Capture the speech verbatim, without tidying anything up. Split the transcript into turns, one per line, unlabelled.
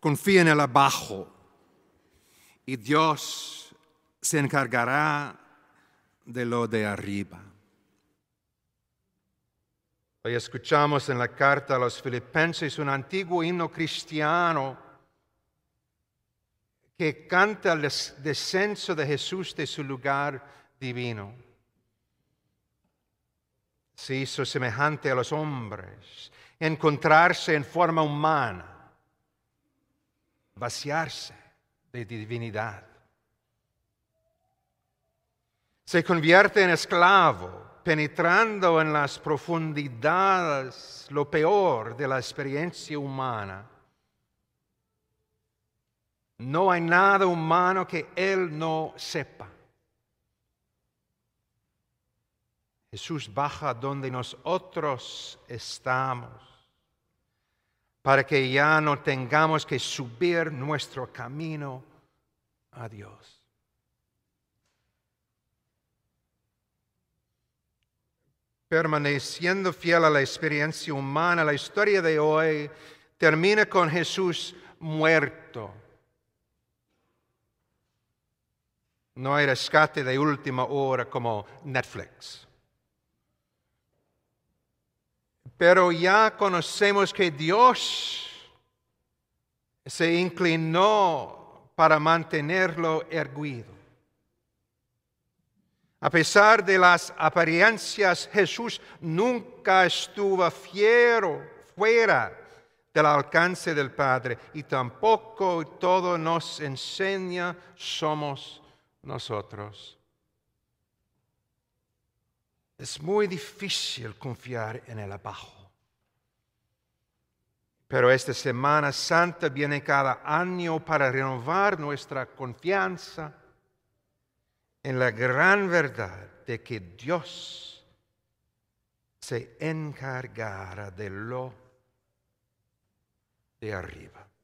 confía en el abajo y Dios se encargará de lo de arriba. Hoy escuchamos en la carta a los Filipenses un antiguo himno cristiano que canta el descenso de Jesús de su lugar divino. Se hizo semejante a los hombres, encontrarse en forma humana, vaciarse de divinidad. Se convierte en esclavo, penetrando en las profundidades lo peor de la experiencia humana. No hay nada humano que Él no sepa. Jesús baja donde nosotros estamos, para que ya no tengamos que subir nuestro camino a Dios. Permaneciendo fiel a la experiencia humana, la historia de hoy termina con Jesús muerto. No hay rescate de última hora como Netflix. Pero ya conocemos que Dios se inclinó para mantenerlo erguido. A pesar de las apariencias, Jesús nunca estuvo fiero, fuera del alcance del Padre, y tampoco todo nos enseña somos nosotros. Es muy difícil confiar en el abajo. Pero esta Semana Santa viene cada año para renovar nuestra confianza en la gran verdad de que Dios se encargará de lo de arriba.